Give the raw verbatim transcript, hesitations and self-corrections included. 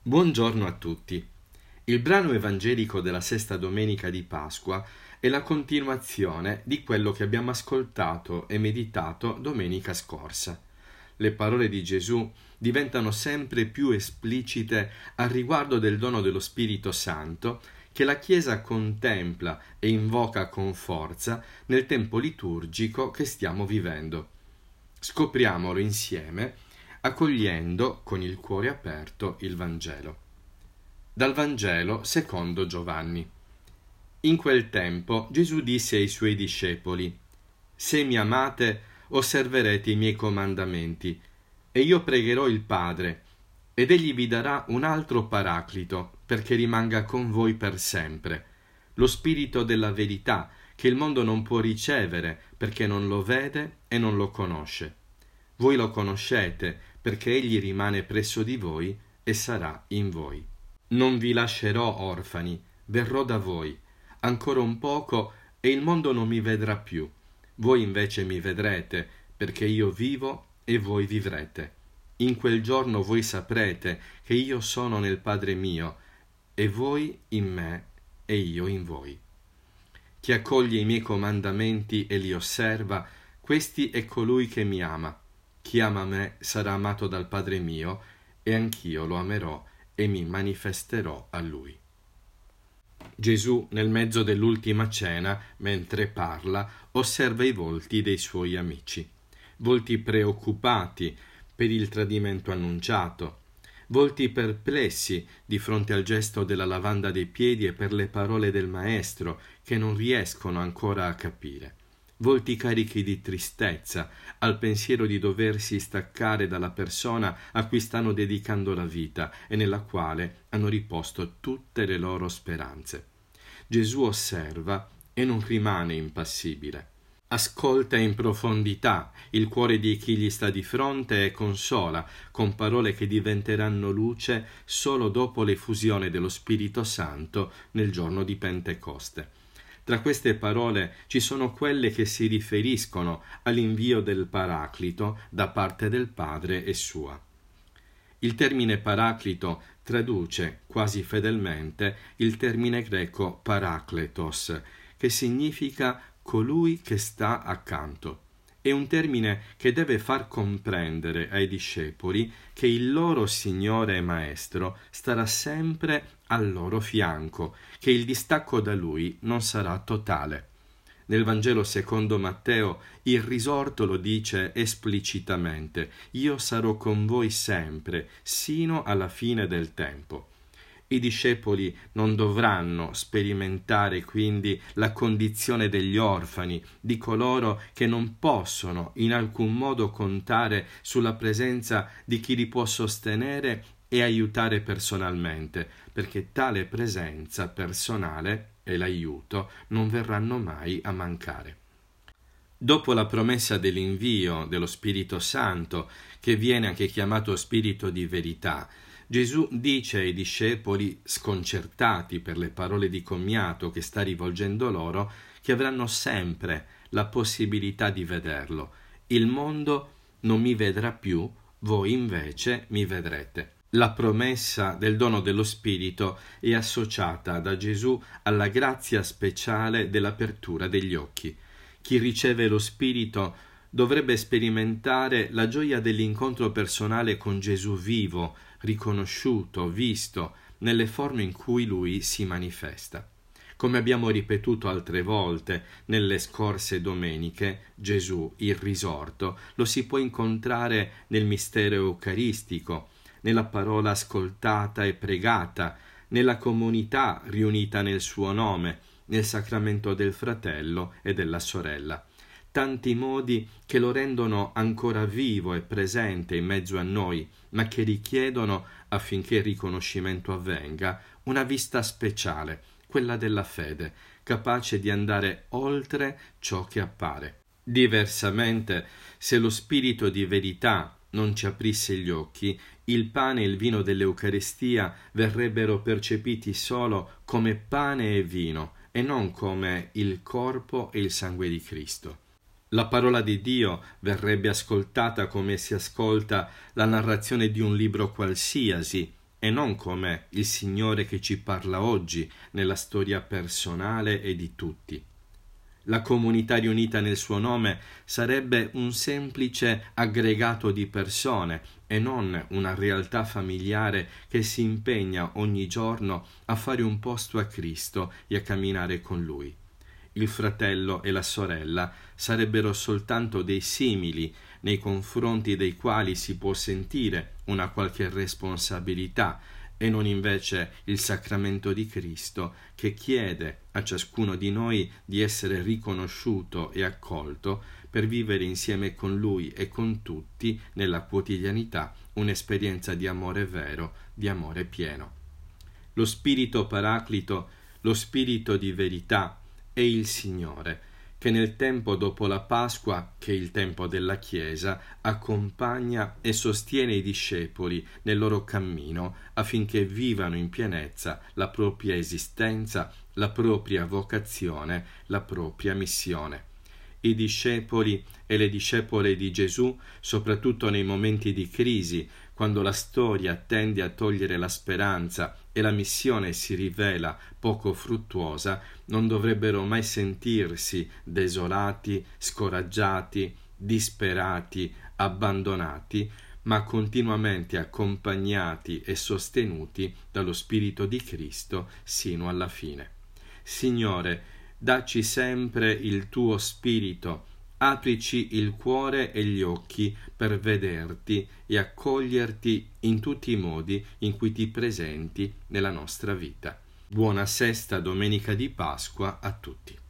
Buongiorno a tutti. Il brano evangelico della sesta domenica di Pasqua è la continuazione di quello che abbiamo ascoltato e meditato domenica scorsa. Le parole di Gesù diventano sempre più esplicite al riguardo del dono dello Spirito Santo che la Chiesa contempla e invoca con forza nel tempo liturgico che stiamo vivendo. Scopriamolo insieme accogliendo con il cuore aperto il Vangelo. Dal Vangelo secondo Giovanni. In quel tempo Gesù disse ai suoi discepoli: «Se mi amate, osserverete i miei comandamenti, e io pregherò il Padre, ed egli vi darà un altro Paraclito, perché rimanga con voi per sempre, lo Spirito della verità, che il mondo non può ricevere, perché non lo vede e non lo conosce. Voi lo conoscete, perché egli rimane presso di voi e sarà in voi. Non vi lascerò orfani, verrò da voi. Ancora un poco e il mondo non mi vedrà più. Voi invece mi vedrete, perché io vivo e voi vivrete. In quel giorno voi saprete che io sono nel Padre mio, e voi in me e io in voi. Chi accoglie i miei comandamenti e li osserva, questi è colui che mi ama. Chi ama me sarà amato dal Padre mio, e anch'io lo amerò e mi manifesterò a lui». Gesù, nel mezzo dell'ultima cena, mentre parla, osserva i volti dei suoi amici. Volti preoccupati per il tradimento annunciato, volti perplessi di fronte al gesto della lavanda dei piedi e per le parole del Maestro che non riescono ancora a capire. Volti carichi di tristezza al pensiero di doversi staccare dalla persona a cui stanno dedicando la vita e nella quale hanno riposto tutte le loro speranze. Gesù osserva e non rimane impassibile. Ascolta in profondità il cuore di chi gli sta di fronte e consola con parole che diventeranno luce solo dopo l'effusione dello Spirito Santo nel giorno di Pentecoste. Tra queste parole ci sono quelle che si riferiscono all'invio del Paraclito da parte del Padre e sua. Il termine Paraclito traduce quasi fedelmente il termine greco parakletos, che significa colui che sta accanto. È un termine che deve far comprendere ai discepoli che il loro Signore e Maestro starà sempre al loro fianco, che il distacco da Lui non sarà totale. Nel Vangelo secondo Matteo il risorto lo dice esplicitamente: «Io sarò con voi sempre, sino alla fine del tempo». I discepoli non dovranno sperimentare quindi la condizione degli orfani, di coloro che non possono in alcun modo contare sulla presenza di chi li può sostenere e aiutare personalmente, perché tale presenza personale e l'aiuto non verranno mai a mancare. Dopo la promessa dell'invio dello Spirito Santo, che viene anche chiamato Spirito di verità, Gesù dice ai discepoli, sconcertati per le parole di commiato che sta rivolgendo loro, che avranno sempre la possibilità di vederlo. Il mondo non mi vedrà più, voi invece mi vedrete. La promessa del dono dello Spirito è associata da Gesù alla grazia speciale dell'apertura degli occhi. Chi riceve lo Spirito dovrebbe sperimentare la gioia dell'incontro personale con Gesù vivo, riconosciuto, visto, nelle forme in cui Lui si manifesta. Come abbiamo ripetuto altre volte nelle scorse domeniche, Gesù, il risorto, lo si può incontrare nel mistero eucaristico, nella parola ascoltata e pregata, nella comunità riunita nel suo nome, nel sacramento del fratello e della sorella. Tanti modi che lo rendono ancora vivo e presente in mezzo a noi, ma che richiedono, affinché il riconoscimento avvenga, una vista speciale, quella della fede, capace di andare oltre ciò che appare. Diversamente, se lo Spirito di verità non ci aprisse gli occhi, il pane e il vino dell'Eucaristia verrebbero percepiti solo come pane e vino e non come il corpo e il sangue di Cristo. La parola di Dio verrebbe ascoltata come si ascolta la narrazione di un libro qualsiasi e non come il Signore che ci parla oggi nella storia personale e di tutti. La comunità riunita nel suo nome sarebbe un semplice aggregato di persone e non una realtà familiare che si impegna ogni giorno a fare un posto a Cristo e a camminare con Lui. Il fratello e la sorella sarebbero soltanto dei simili nei confronti dei quali si può sentire una qualche responsabilità e non invece il sacramento di Cristo che chiede a ciascuno di noi di essere riconosciuto e accolto per vivere insieme con Lui e con tutti nella quotidianità un'esperienza di amore vero, di amore pieno. Lo Spirito Paraclito, lo Spirito di verità, è il Signore, che nel tempo dopo la Pasqua, che è il tempo della Chiesa, accompagna e sostiene i discepoli nel loro cammino affinché vivano in pienezza la propria esistenza, la propria vocazione, la propria missione. I discepoli e le discepole di Gesù, soprattutto nei momenti di crisi, quando la storia tende a togliere la speranza e la missione si rivela poco fruttuosa, non dovrebbero mai sentirsi desolati, scoraggiati, disperati, abbandonati, ma continuamente accompagnati e sostenuti dallo Spirito di Cristo sino alla fine. Signore, dacci sempre il tuo Spirito, aprici il cuore e gli occhi per vederti e accoglierti in tutti i modi in cui ti presenti nella nostra vita. Buona sesta domenica di Pasqua a tutti.